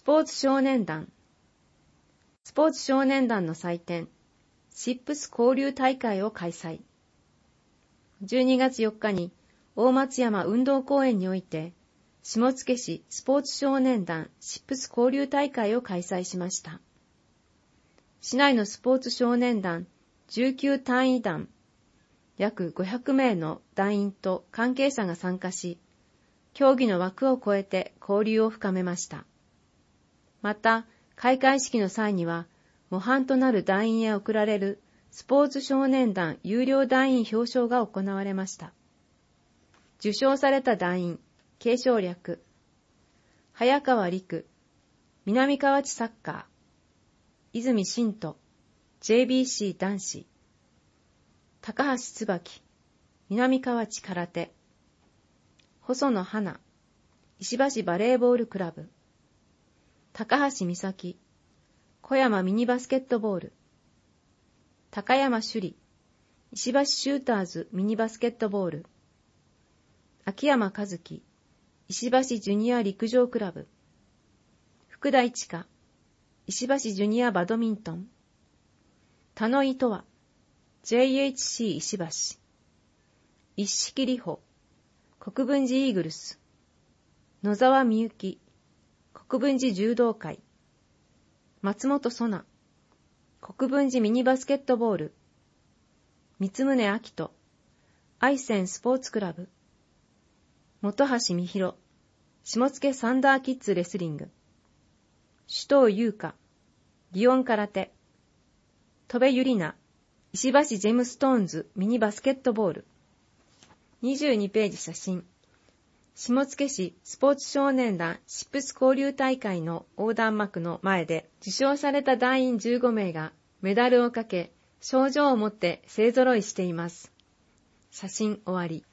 ポーツ少年団。スポーツ少年団の祭典、シップス交流大会を開催。12月4日に大松山運動公園において、下野市スポーツ少年団シップス交流大会を開催しました。市内のスポーツ少年団19単位団、約500名の団員と関係者が参加し、競技の枠を超えて交流を深めました。また、開会式の際には、模範となる団員へ贈られるスポーツ少年団有料団員表彰が行われました。受賞された団員、継承略、早川陸、南河内サッカー、泉真人、JBC 男子、高橋椿、南河内空手、細野花、石橋バレーボールクラブ、高橋美咲、小山ミニバスケットボール、高山朱里、石橋シューターズミニバスケットボール、秋山和樹、石橋ジュニア陸上クラブ、福田一花、石橋ジュニアバドミントン、田野井とわ、JHC 石橋、一色里穂、国分寺イーグルス、野沢美幸、国分寺柔道会、松本曽奈、国分寺ミニバスケットボール、三宗明人、愛泉スポーツクラブ、本橋美弘、下野サンダーキッズレスリング、首藤優香、祇園空手、戸部ゆりな、石橋ジェムストーンズミニバスケットボール。22ページ写真。下野市スポーツ少年団シップス交流大会の横断幕の前で受賞された団員15名がメダルをかけ、賞状を持って勢ぞろいしています。写真終わり。